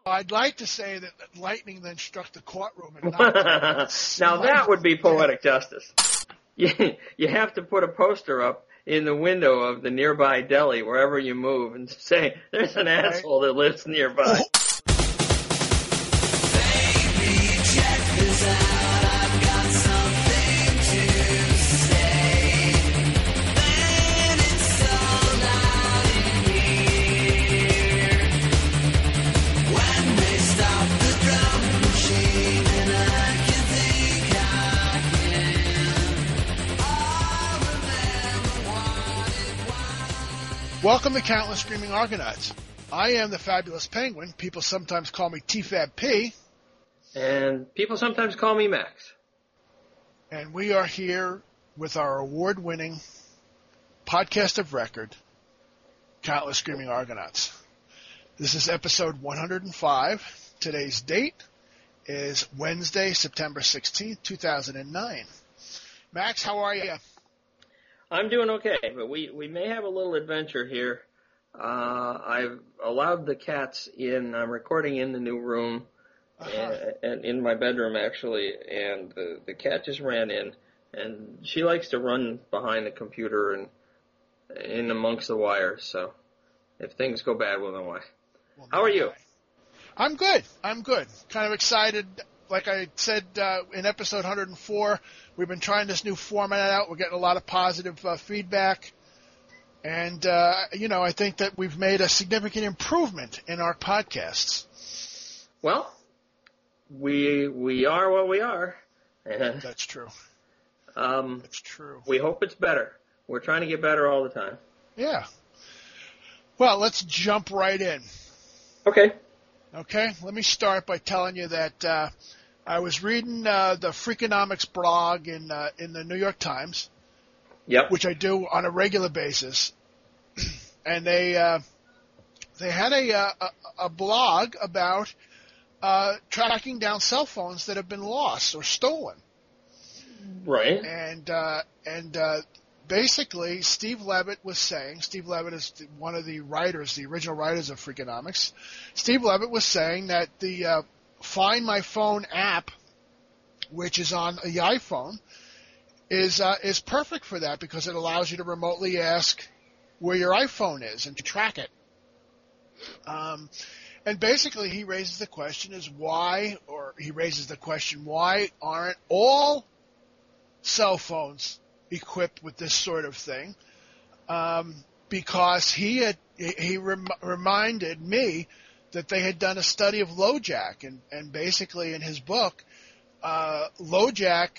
I'd like to say that lightning then struck the courtroom and knocked Now that would be poetic justice. You have to put a poster up in the window of the nearby deli wherever you move and say, there's an asshole that lives nearby. Baby, check this out. I've got something to say. Then it's all out in here. When they stop the drum machine and I can think I can. I'll remember what it was. Welcome to Countless Screaming Argonauts. I am the Fabulous Penguin. People sometimes call me TFAB-P. And people sometimes call me Max. And we are here with our award-winning podcast of record, Countless Screaming Argonauts. This is episode 105. Today's date is Wednesday, September 16th, 2009. Max, how are you? I'm doing okay, but we may have a little adventure here. I've allowed the cats in. I'm recording in the new room. And in my bedroom, actually, and the cat just ran in, and she likes to run behind the computer and in amongst the wires, so if things go bad, we'll know why. How are you? I'm good. Kind of excited. Like I said in episode 104, we've been trying this new format out. We're getting a lot of positive feedback. And, I think that we've made a significant improvement in our podcasts. Well, we are what we are. That's true. That's true. We hope it's better. We're trying to get better all the time. Yeah. Well, let's jump right in. Okay. Okay. Let me start by telling you that I was reading the Freakonomics blog in the New York Times. Yep. Which I do on a regular basis, and they had a blog about tracking down cell phones that have been lost or stolen. Right. And basically, Steve Levitt was saying. Steve Levitt is one of the writers, the original writers of Freakonomics. Steve Levitt was saying that the Find My Phone app, which is on the iPhone, is perfect for that because it allows you to remotely ask where your iPhone is and to track it. And basically he raises the question why aren't all cell phones equipped with this sort of thing? Because he reminded me that they had done a study of LoJack, and basically in his book, LoJack,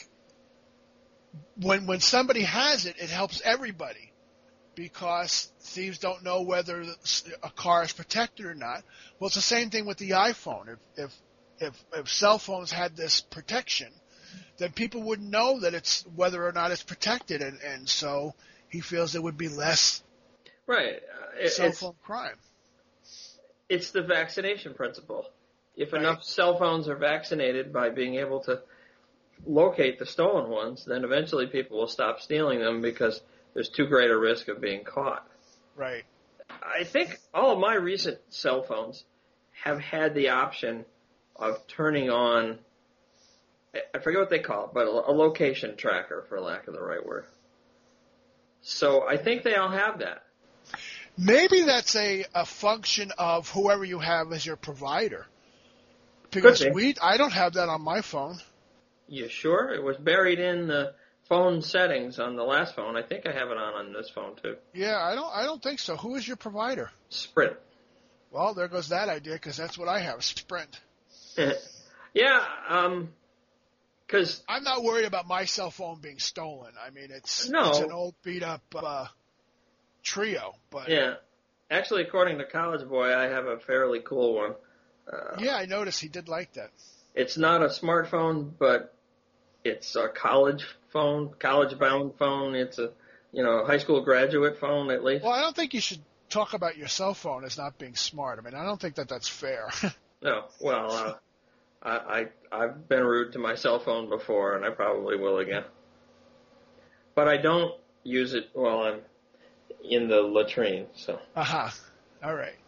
when somebody has it, it helps everybody because thieves don't know whether a car is protected or not. Well, it's the same thing with the iPhone. If cell phones had this protection, then people wouldn't know that it's whether or not it's protected, and so he feels there would be less cell phone crime. It's the vaccination principle. If enough cell phones are vaccinated by being able to locate the stolen ones, then eventually people will stop stealing them because there's too great a risk of being caught. Right. I think all of my recent cell phones have had the option of turning on, I forget what they call it, but a location tracker, for lack of the right word. So I think they all have that. Maybe that's a function of whoever you have as your provider. Because I don't have that on my phone. You sure? It was buried in the phone settings on the last phone. I think I have it on this phone too. Yeah, I don't think so. Who is your provider? Sprint. Well, there goes that idea because that's what I have, Sprint. Yeah, because I'm not worried about my cell phone being stolen. I mean, it's an old beat up Trio, but yeah. Actually, according to College Boy, I have a fairly cool one. Yeah, I noticed he did like that. It's not a smartphone, but it's a college phone, college-bound phone. It's a, high school graduate phone at least. Well, I don't think you should talk about your cell phone as not being smart. I mean, I don't think that's fair. No, well, I've been rude to my cell phone before, and I probably will again. But I don't use it while I'm in the latrine. So. Aha. All right.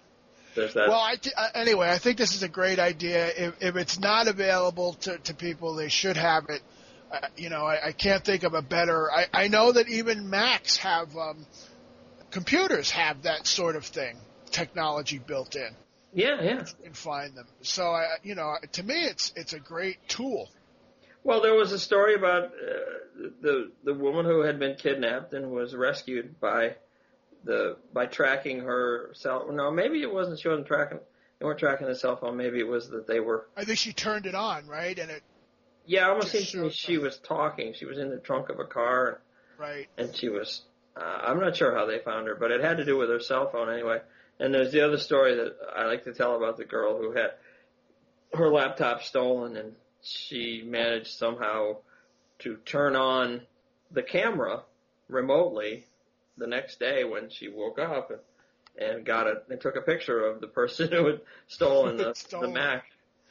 there's that. Well, anyway, I think this is a great idea. If it's not available to people, they should have it. I can't think of a better. I know that even Macs have computers have that sort of thing, technology built in. Yeah. You can find them. So to me, it's a great tool. Well, there was a story about the woman who had been kidnapped and was rescued by tracking her cell. No, maybe it wasn't. She wasn't tracking. They weren't tracking the cell phone. Maybe it was that they were. I think she turned it on, right? And it. Yeah, it almost seemed to me she was talking. She was in the trunk of a car. Right. And she was. I'm not sure how they found her, but it had to do with her cell phone anyway. And there's the other story that I like to tell about the girl who had her laptop stolen, and she managed somehow to turn on the camera remotely the next day when she woke up and got it and took a picture of the person who had stolen the Mac.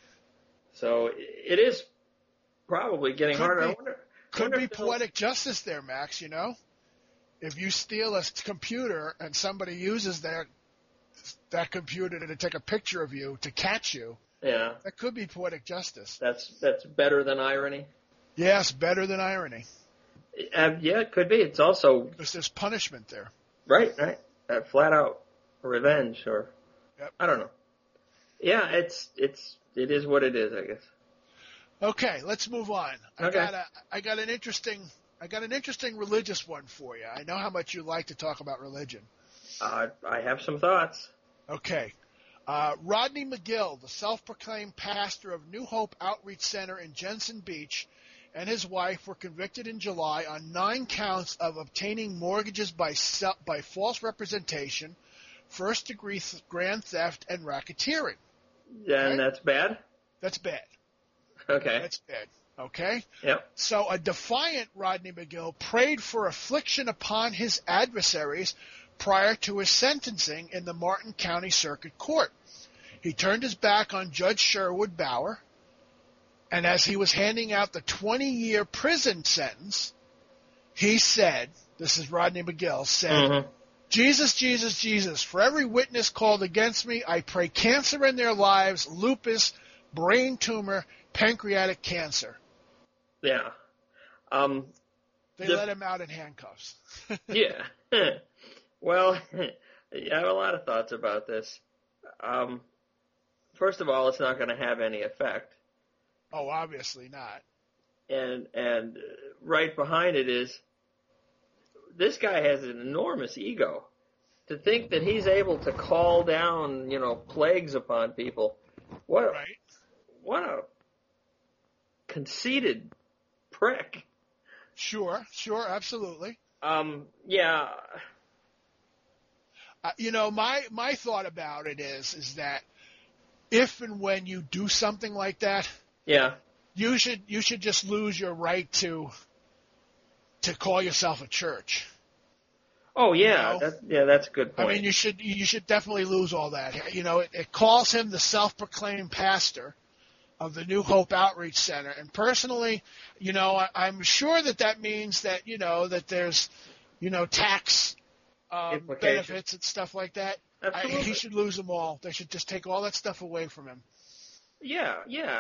So it is probably getting harder. Could be poetic justice there, Max, If you steal a computer and somebody uses that computer to take a picture of you to catch you, yeah, that could be poetic justice. That's better than irony. Yes, better than irony. Yeah, it could be. It's also because there's punishment there. Right. Flat out revenge, or yep. I don't know. Yeah, it is what it is, I guess. Okay, let's move on. I got an interesting religious one for you. I know how much you like to talk about religion. I have some thoughts. Okay. Rodney McGill, the self-proclaimed pastor of New Hope Outreach Center in Jensen Beach, and his wife were convicted in July on 9 counts of obtaining mortgages by false representation, first-degree grand theft, and racketeering. And that's bad? That's bad. Okay. That's bad. Okay? Yep. So a defiant Rodney McGill prayed for affliction upon his adversaries prior to his sentencing in the Martin County Circuit Court. He turned his back on Judge Sherwood Bauer, and as he was handing out the 20-year prison sentence, he said, this is Rodney McGill, said, Jesus, Jesus, Jesus, for every witness called against me, I pray cancer in their lives, lupus, brain tumor, pancreatic cancer. Yeah. They let him out in handcuffs. Yeah. Well, I have a lot of thoughts about this. First of all, it's not going to have any effect. Oh, obviously not. And right behind it is, this guy has an enormous ego. To think that he's able to call down, plagues upon people. What a conceited prick. Sure, absolutely. Yeah. My thought about it is that if and when you do something like that, yeah, you should just lose your right to call yourself a church. Oh yeah, that's a good point. I mean, you should definitely lose all that. It calls him the self-proclaimed pastor of the New Hope Outreach Center, and personally, I'm sure that means that that there's tax benefits and stuff like that. He should lose them all. They should just take all that stuff away from him. Yeah.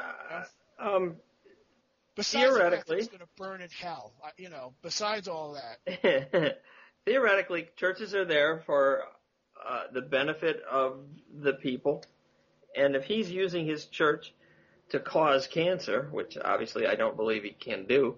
Besides theoretically, he's going to burn in hell. Besides all that. Theoretically, churches are there for the benefit of the people, and if he's using his church to cause cancer, which obviously I don't believe he can do,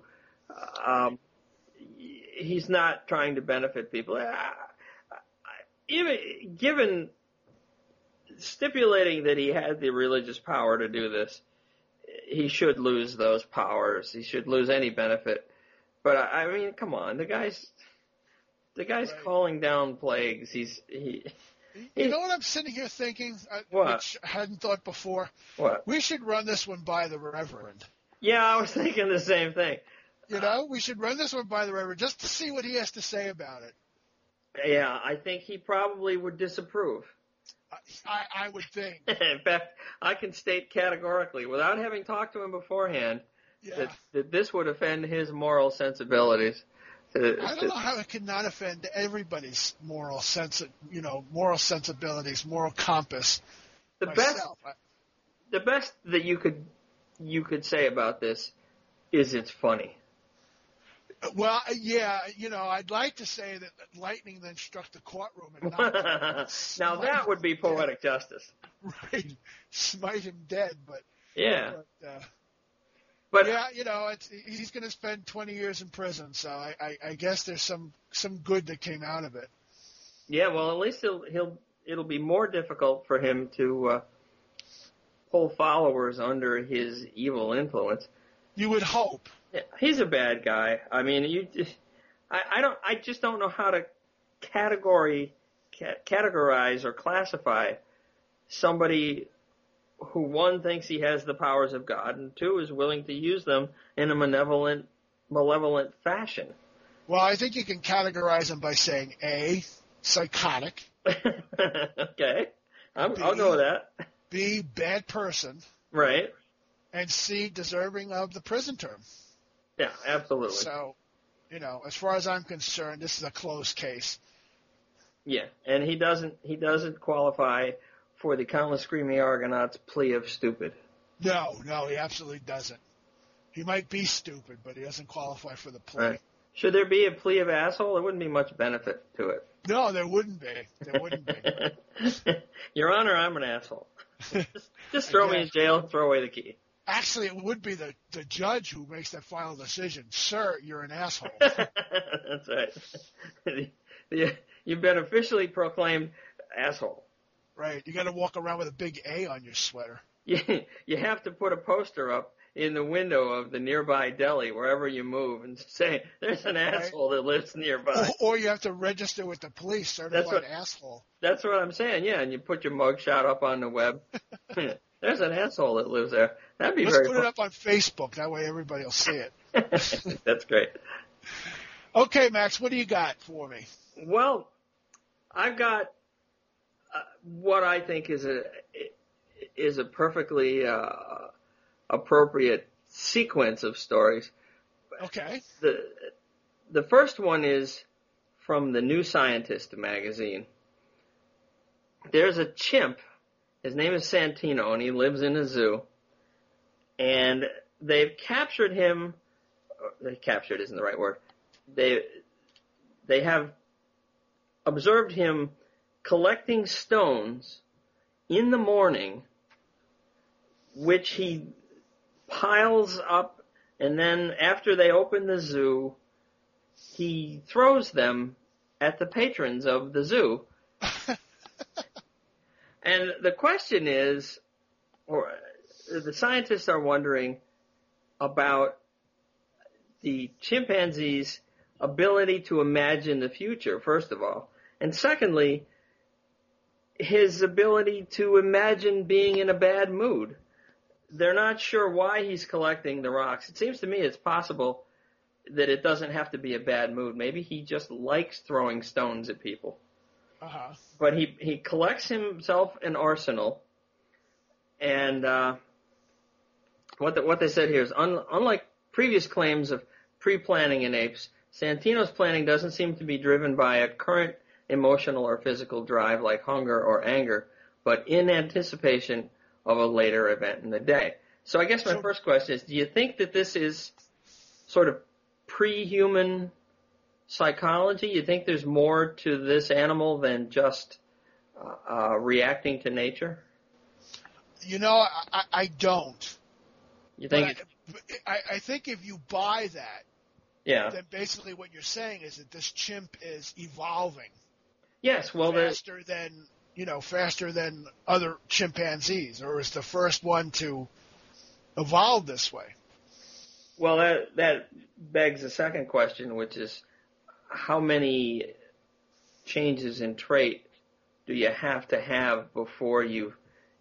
he's not trying to benefit people. Even given stipulating that he had the religious power to do this, he should lose those powers. He should lose any benefit. But I mean, come on, the guy's right. Calling down plagues. You know what I'm sitting here thinking? Which I hadn't thought before. What? We should run this one by the Reverend. Yeah, I was thinking the same thing. We should run this one by the Reverend just to see what he has to say about it. Yeah, I think he probably would disapprove. I would think. In fact, I can state categorically, without having talked to him beforehand, that this would offend his moral sensibilities. I don't know how it can not offend everybody's moral moral sensibilities, moral compass. The Myself, best that you could say about this is it's funny. well, yeah, I'd like to say that lightning then struck the courtroom and knocked Now that would be poetic justice. right, smite him dead, but Yeah. But yeah, he's going to spend 20 years in prison, so I guess there's some good that came out of it. Yeah, well, at least it'll be more difficult for him to pull followers under his evil influence. You would hope. Yeah, he's a bad guy. I mean, I just don't know how to categorize or classify somebody who, one, thinks he has the powers of God, and two, is willing to use them in a malevolent fashion. Well, I think you can categorize him by saying A, psychotic. Okay. I'll go with that. B, bad person. Right. And C, deserving of the prison term. Yeah, absolutely. So, as far as I'm concerned, this is a closed case. Yeah, and he doesn't qualify for the countless screaming Argonauts plea of stupid. No, he absolutely doesn't. He might be stupid, but he doesn't qualify for the plea. Right. Should there be a plea of asshole? There wouldn't be much benefit to it. No, there wouldn't be. Your Honor, I'm an asshole. Just throw me in jail and throw away the key. Actually, it would be the judge who makes that final decision. Sir, you're an asshole. That's right. You've been officially proclaimed asshole. Right. You got to walk around with a big A on your sweater. You have to put a poster up in the window of the nearby deli wherever you move and say, there's an asshole that lives nearby. Or you have to register with the police, certified asshole. That's what I'm saying, yeah, and you put your mugshot up on the web. There's an asshole that lives there. That'd be very Let's put it up on Facebook. That way everybody will see it. That's great. Okay, Max, what do you got for me? Well, I've got what I think is a perfectly appropriate sequence of stories. Okay. The first one is from the New Scientist magazine. There's a chimp. His name is Santino, and he lives in a zoo. And they've captured him. Captured isn't the right word. They have observed him collecting stones in the morning, which he piles up, and then after they open the zoo, he throws them at the patrons of the zoo. And the question is, or the scientists are wondering about the chimpanzee's ability to imagine the future, first of all. And secondly, his ability to imagine being in a bad mood. They're not sure why he's collecting the rocks. It seems to me it's possible that it doesn't have to be a bad mood. Maybe he just likes throwing stones at people. Uh-huh. But he collects himself an arsenal, and what they said here is, unlike previous claims of pre-planning in apes, Santino's planning doesn't seem to be driven by a current emotional or physical drive like hunger or anger, but in anticipation of a later event in the day. So I guess my first question is, do you think that this is sort of pre-human psychology? You think there's more to this animal than just reacting to nature? I don't. You think? I think if you buy that, Yeah. then basically what you're saying is that this chimp is evolving. Yes. Well, faster than other chimpanzees, or is the first one to evolve this way. Well, that begs a second question, which is, how many changes in trait do you have to have before you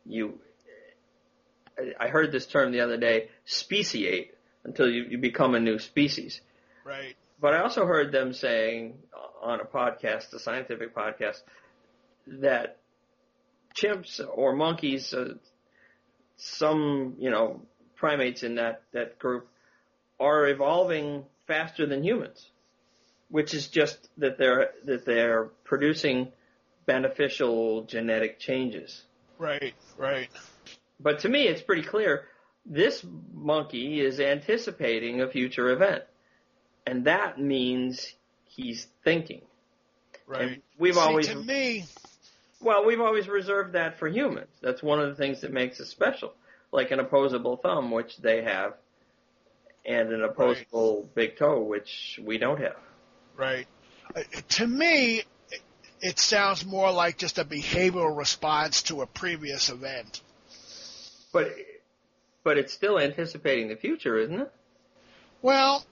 I heard this term the other day, speciate, until you become a new species. Right. But I also heard them saying on a podcast, a scientific podcast, that chimps or monkeys, some, primates in that group, are evolving faster than humans. which is just that they're producing beneficial genetic changes. Right, right. But to me, it's pretty clear this monkey is anticipating a future event, and that means he's thinking. Right. And we've See, always to me, we've always reserved that for humans. That's one of the things that makes us special, like an opposable thumb, which they have, and an opposable big toe, which we don't have. right. To me, it sounds more like just a behavioral response to a previous event. But it's still anticipating the future, isn't it? Well,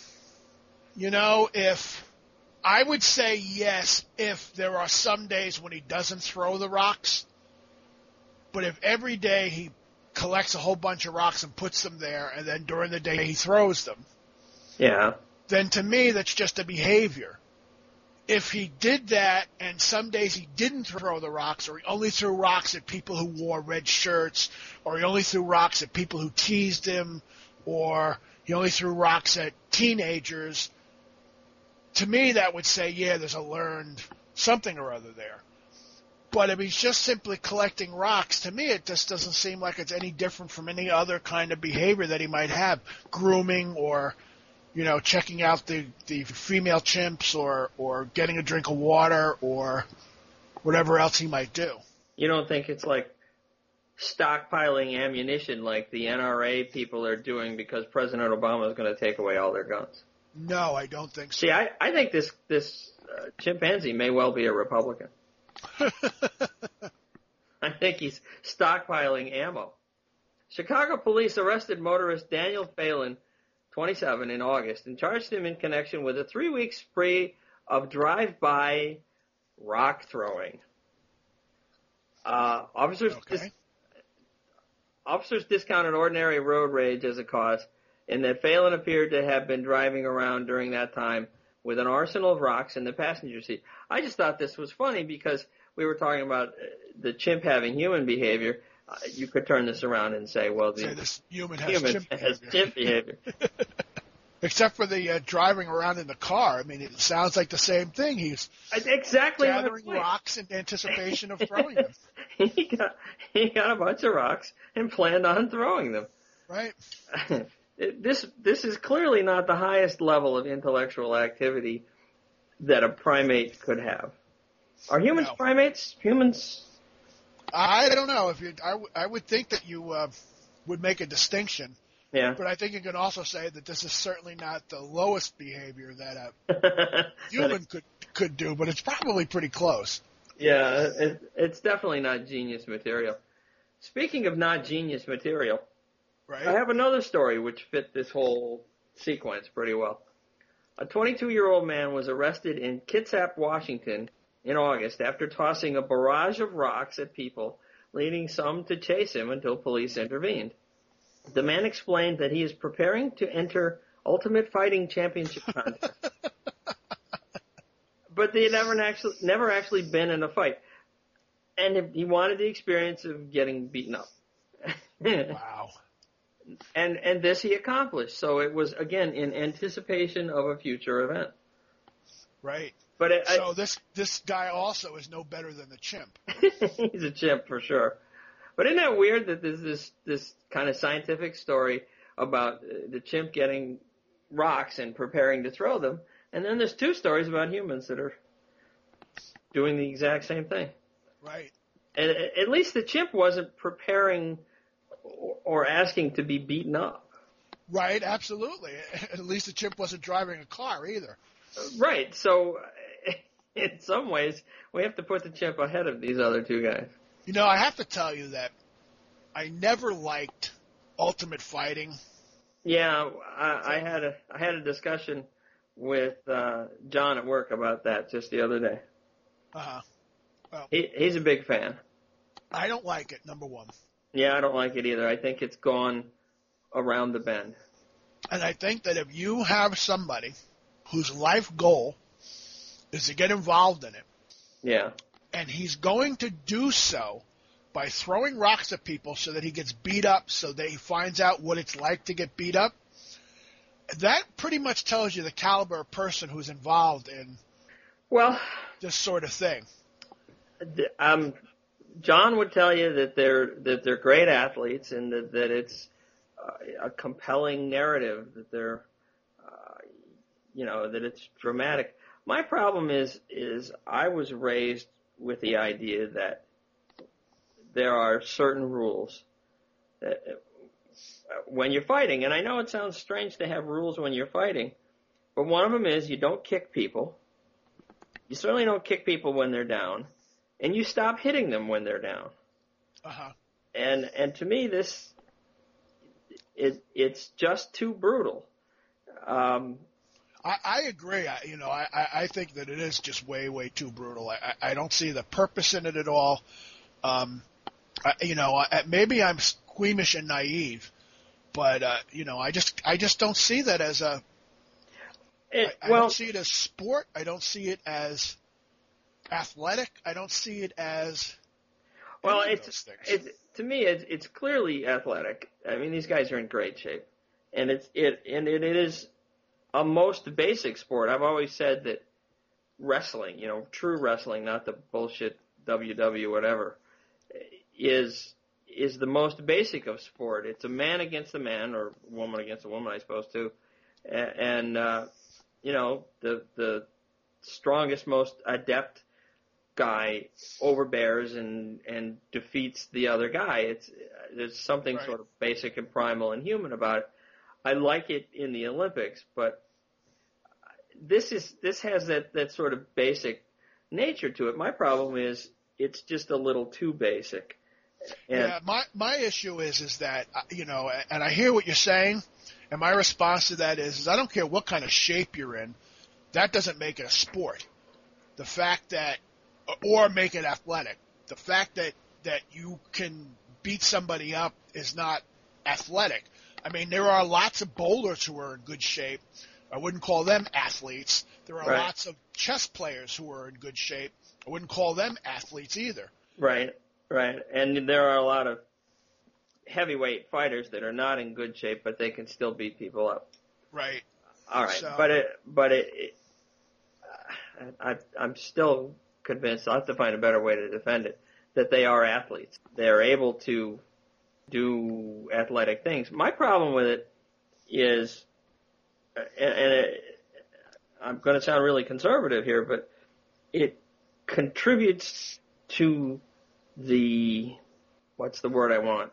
if I would say yes if there are some days when he doesn't throw the rocks, but if every day he collects a whole bunch of rocks and puts them there, and then during the day he throws them, Yeah. then to me that's just a behavior. If he did that and some days he didn't throw the rocks, or he only threw rocks at people who wore red shirts, or he only threw rocks at people who teased him, or he only threw rocks at teenagers, to me that would say, yeah, there's a learned something or other there. But if he's just simply collecting rocks, to me it just doesn't seem like it's any different from any other kind of behavior that he might have, grooming or checking out the female chimps or getting a drink of water or whatever else he might do. You don't think it's like stockpiling ammunition like the NRA people are doing because President Obama is going to take away all their guns? No, I don't think so. See, I think this chimpanzee may well be a Republican. I think he's stockpiling ammo. Chicago police arrested motorist Daniel Phelan, 27, in August and charged him in connection with a 3-week spree of drive-by rock throwing. Officers discounted ordinary road rage as a cause, in that Phelan appeared to have been driving around during that time with an arsenal of rocks in the passenger seat. I just thought this was funny because we were talking about the chimp having human behavior. You could turn this around and say, well, this human has human chimp has behavior. chimp behavior. Except for the driving around in the car. I mean, it sounds like the same thing. He's Exactly. gathering rocks in anticipation of throwing them. He got a bunch of rocks and planned on throwing them. Right? This is clearly not the highest level of intellectual activity that a primate could have. Are humans No. primates? Humans? I don't know. I would think that you would make a distinction, Yeah. but I think you can also say that this is certainly not the lowest behavior that a human could do, but it's probably pretty close. Yeah, it's definitely not genius material. Speaking of not genius material, Right? I have another story which fit this whole sequence pretty well. A 22-year-old man was arrested in Kitsap, Washington in August after tossing a barrage of rocks at people, leading some to chase him until police intervened. The man explained that he is preparing to enter Ultimate Fighting Championship contest. But they had never actually been in a fight. And he wanted the experience of getting beaten up. Wow. And this he accomplished. So it was, again, in anticipation of a future event. Right. But So this guy also is no better than the chimp. he's a chimp for sure. But isn't that weird that there's this kind of scientific story about the chimp getting rocks and preparing to throw them, and then there's 2 stories about humans that are doing the exact same thing. Right. And at least the chimp wasn't preparing or asking to be beaten up. Right, absolutely. At least the chimp wasn't driving a car either. Right. So in some ways, we have to put the chimp ahead of these other 2 guys. I have to tell you that I never liked Ultimate Fighting. Yeah, I had a discussion with John at work about that just the other day. Uh-huh. Well, He's a big fan. I don't like it, number one. Yeah, I don't like it either. I think it's gone around the bend. And I think that if you have somebody whose life goal is to get involved in it, Yeah. and he's going to do so by throwing rocks at people so that he gets beat up, so that he finds out what it's like to get beat up, that pretty much tells you the caliber of person who's involved in Well, this sort of thing. John would tell you that they're great athletes and that it's a compelling narrative, that they're that it's dramatic. My problem is I was raised with the idea that there are certain rules that when you're fighting, and I know it sounds strange to have rules when you're fighting, but one of them is you don't kick people. You certainly don't kick people when they're down, and you stop hitting them when they're down. Uh-huh. And to me, it's just too brutal. I agree. I think that it is just way, way too brutal. I don't see the purpose in it at all. Maybe I'm squeamish and naive, but I just don't see that as a. I don't see it as sport. I don't see it as athletic. I don't see it as. Well, to me, it's clearly athletic. I mean, these guys are in great shape, and it is a most basic sport. I've always said that wrestling, true wrestling, not the bullshit WW whatever, is the most basic of sport. It's a man against a man, or woman against a woman, I suppose too, and the strongest, most adept guy overbears and defeats the other guy. There's something Right. sort of basic and primal and human about it. I like it in the Olympics, but this has that sort of basic nature to it. My problem is it's just a little too basic. And my issue is that and I hear what you're saying, and my response to that is I don't care what kind of shape you're in, that doesn't make it a sport. The fact that, or make it athletic. The fact that you can beat somebody up is not athletic. I mean, there are lots of bowlers who are in good shape. I wouldn't call them athletes. There are Right. lots of chess players who are in good shape. I wouldn't call them athletes either. Right. And there are a lot of heavyweight fighters that are not in good shape, but they can still beat people up. Right. All right, So- I'm still convinced. I'll have to find a better way to defend it. That they are athletes. They are able to do athletic things. My problem with it is, I'm going to sound really conservative here, but it contributes to what's the word I want?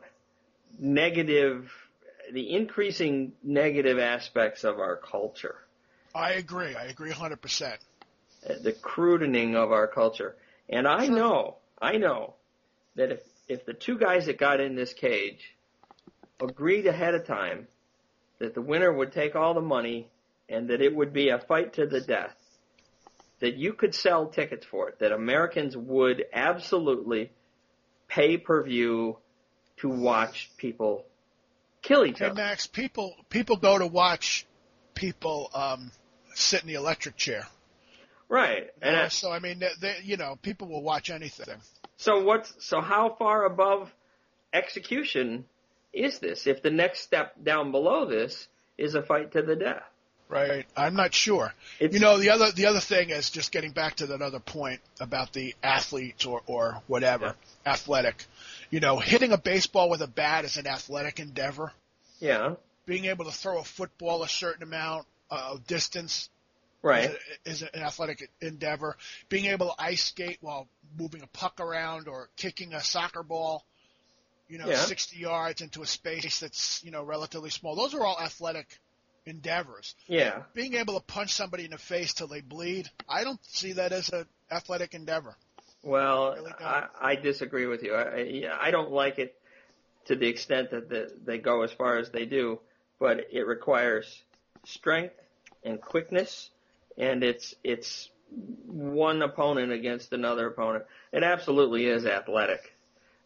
The increasing negative aspects of our culture. I agree 100%. The croodening of our culture. And I know that if the two guys that got in this cage agreed ahead of time that the winner would take all the money and that it would be a fight to the death, that you could sell tickets for it, that Americans would absolutely pay per view to watch people kill each Hey other. Max, people go to watch people sit in the electric chair. Right. And So I mean, people will watch anything. so how far above execution is this? If the next step down below this is a fight to the death. Right. I'm not sure. It's- The other thing is just getting back to that other point about the athletes or whatever, athletic. Hitting a baseball with a bat is an athletic endeavor. Yeah. Being able to throw a football a certain amount of distance Right. is an athletic endeavor. Being able to ice skate while moving a puck around or kicking a soccer ball, Yeah. 60 yards into a space that's, relatively small. Those are all athletic endeavors. Yeah. Being able to punch somebody in the face till they bleed, I don't see that as an athletic endeavor. Well, Really don't. I disagree with you. I don't like it to the extent that they go as far as they do, but it requires strength and quickness, and it's one opponent against another opponent. It absolutely is athletic.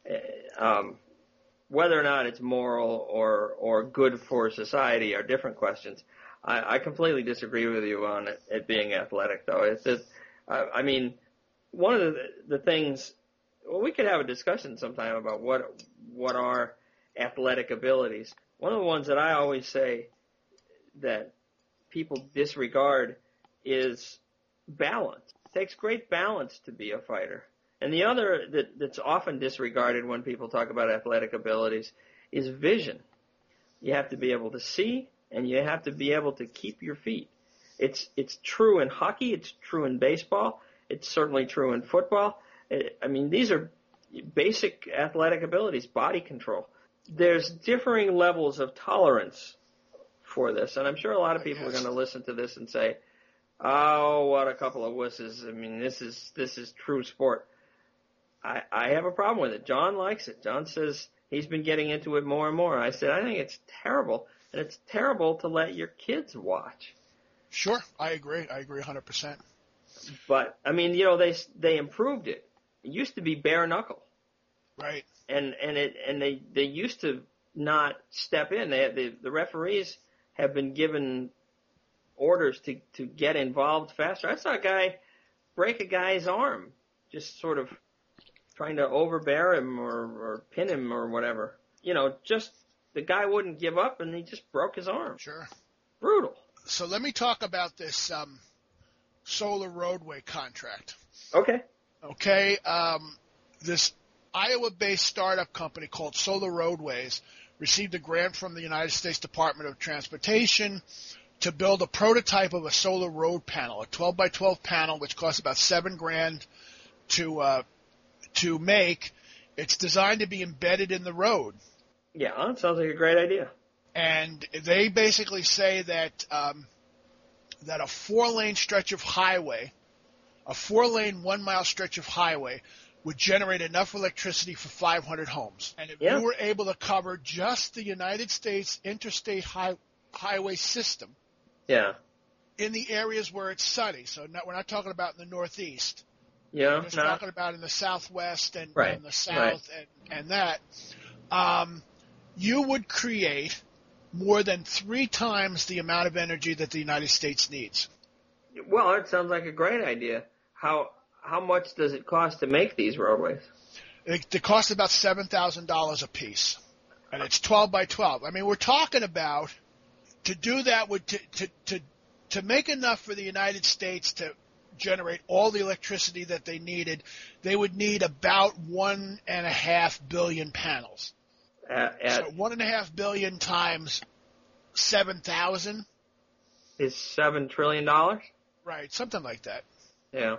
Whether or not it's moral or good for society are different questions. I completely disagree with you on it being athletic, though. It's just, I mean, one of the things. Well, we could have a discussion sometime about what are athletic abilities. One of the ones that I always say that people disregard is balance. It takes great balance to be a fighter. And the other that's often disregarded when people talk about athletic abilities is vision. You have to be able to see, and you have to be able to keep your feet. It's true in hockey. It's true in baseball. It's certainly true in football. I mean, these are basic athletic abilities, body control. There's differing levels of tolerance for this, and I'm sure a lot of people are going to listen to this and say, "Oh, what a couple of wusses! I mean, this is true sport." I have a problem with it. John likes it. John says he's been getting into it more and more. I said, I think it's terrible, and it's terrible to let your kids watch. Sure, I agree. I agree 100%. But I mean, they improved it. It used to be bare knuckle, Right. and they used to not step in. The referees have been given orders to get involved faster. I saw a guy break a guy's arm, just sort of trying to overbear him or pin him or whatever. Just the guy wouldn't give up, and he just broke his arm. Sure. Brutal. So let me talk about this solar roadway contract. Okay. Okay. This Iowa-based startup company called Solar Roadways received a grant from the United States Department of Transportation to build a prototype of a solar road panel, a 12 by 12 panel, which costs about $7,000 to make. It's designed to be embedded in the road. Yeah, that sounds like a great idea. And they basically say that that a 4-lane stretch of highway, a 4-lane 1-mile stretch of highway, would generate enough electricity for 500 homes. And if you were able to cover just the United States interstate highway system, Yeah. in the areas where it's sunny, so we're not talking about in the Northeast. Yeah. We're just talking about in the Southwest and the South and that, you would create more than 3 times the amount of energy that the United States needs. Well, it sounds like a great idea. How much does it cost to make these roadways? It costs about $7,000 a piece, and it's 12 by 12. I mean, we're talking about to do that would to make enough for the United States to generate all the electricity that they needed. They would need about 1.5 billion panels. So 1.5 billion times 7,000 is $7 trillion. Right, something like that. Yeah.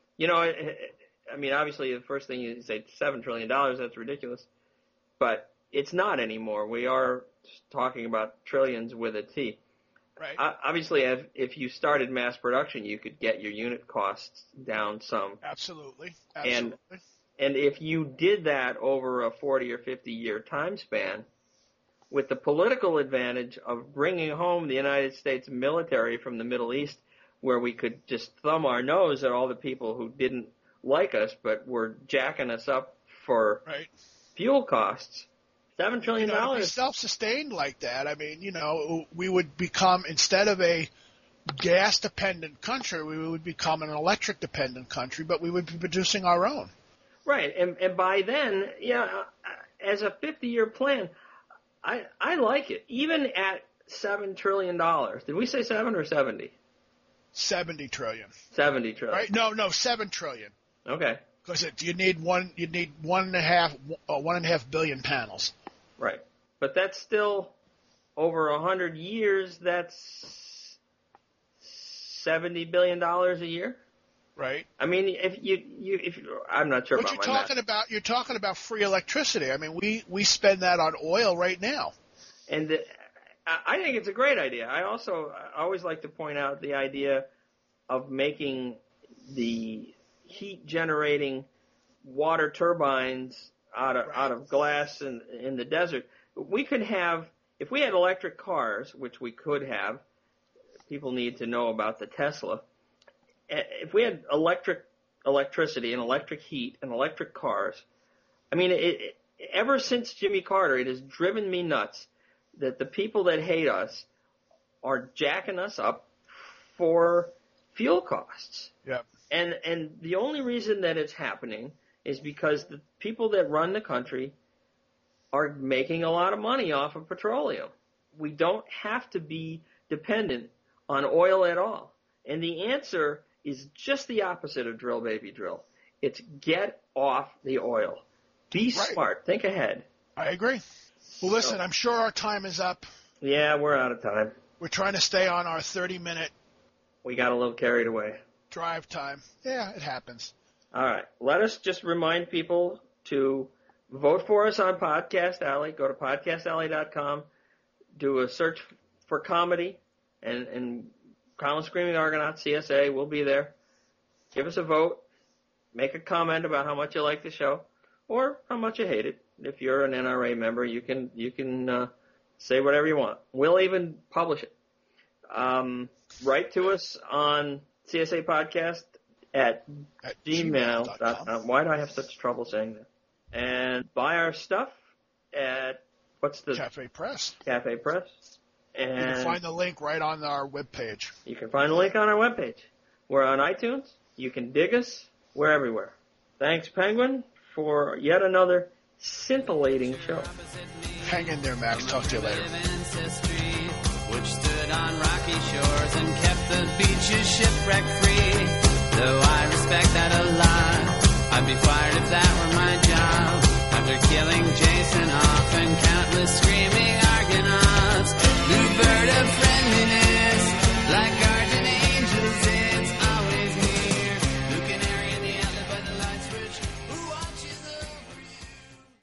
I mean, obviously, the first thing you say, $7 trillion, that's ridiculous. But it's not anymore. We are talking about trillions with a T. Right. Obviously, if you started mass production, you could get your unit costs down some. Absolutely. And if you did that over a 40 or 50 year time span, with the political advantage of bringing home the United States military from the Middle East, where we could just thumb our nose at all the people who didn't like us but were jacking us up for fuel costs, $7 trillion. To be self-sustained like that, I mean, we would become, instead of a gas-dependent country, we would become an electric-dependent country, but we would be producing our own. Right, and by then, as a 50-year plan, I like it. Even at $7 trillion. Did we say 7 or 70? 70 trillion. 70 trillion. Right? No, 7 trillion. Okay. Because you need 1.5 billion panels. Right. But that's still over 100 years. That's $70 billion a year. Right. I mean, if I'm not sure about my math. You're talking about free electricity. I mean, we spend that on oil right now. And I think it's a great idea. I always like to point out the idea of making the heat generating water turbines out of glass in the desert. We could have, if we had electric cars, which we could have, people need to know about the Tesla. If we had electricity and electric heat and electric cars, I mean, ever since Jimmy Carter, it has driven me nuts that the people that hate us are jacking us up for fuel costs. Yep. And the only reason that it's happening is because the people that run the country are making a lot of money off of petroleum. We don't have to be dependent on oil at all? And the answer is just the opposite of drill, baby, drill. It's get off the oil. Be smart. Think ahead. I agree. Well, listen, I'm sure our time is up. Yeah, we're out of time. We're trying to stay on our 30-minute We got a little carried away. drive time. Yeah, it happens. All right. Let us just remind people to vote for us on Podcast Alley. Go to podcastalley.com. Do a search for comedy and Colin Screaming Argonaut, CSA. We'll be there. Give us a vote. Make a comment about how much you like the show or how much you hate it. If you're an NRA member, you can say whatever you want. We'll even publish it. Write to us on CSA Podcast at gmail.com. Why do I have such trouble saying that? And buy our stuff at, what's the? Cafe Press. Cafe Press. And You can find the link right on our webpage. you can find the link on our webpage. We're on iTunes. You can dig us. We're everywhere. Thanks, Penguin, for yet another scintillating show. Hang in there, Max. Talk to you later. Ancestry, which stood on rocky shores and kept the beaches shipwreck free. Though I respect that a lot, I'd be fired if that were my job. After killing Jason